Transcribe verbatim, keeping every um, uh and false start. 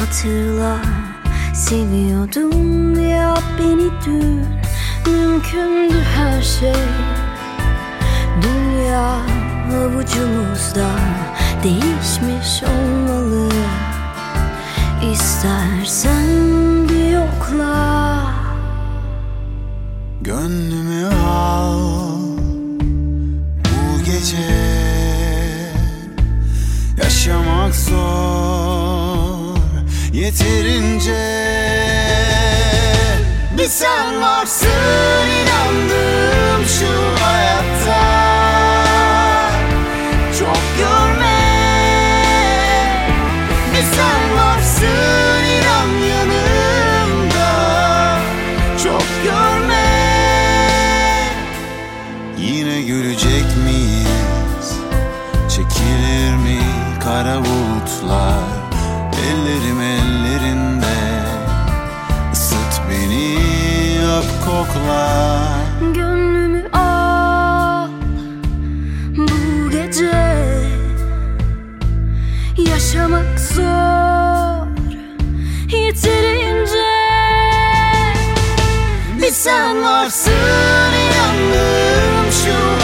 hatırla, seviyordum ya beni dün. Mümkündü her şey, dünya avucumuzda, değişmiş olmalı. İstersen bir yokla, gönlümü al bu gece. Yaşamak zor yeterince. Bir sen varsın, inandım şu hayatta. Çok görme. Bir sen varsın, inan yanımda. Çok görme. Yine gülecek miyiz? Çekilir mi kara bulutlar? Ellerim ellerinde, ısıt beni, öp kokla. Gönlümü al bu gece. Yaşamak zor yeterince. Bir sen varsın, inandım şu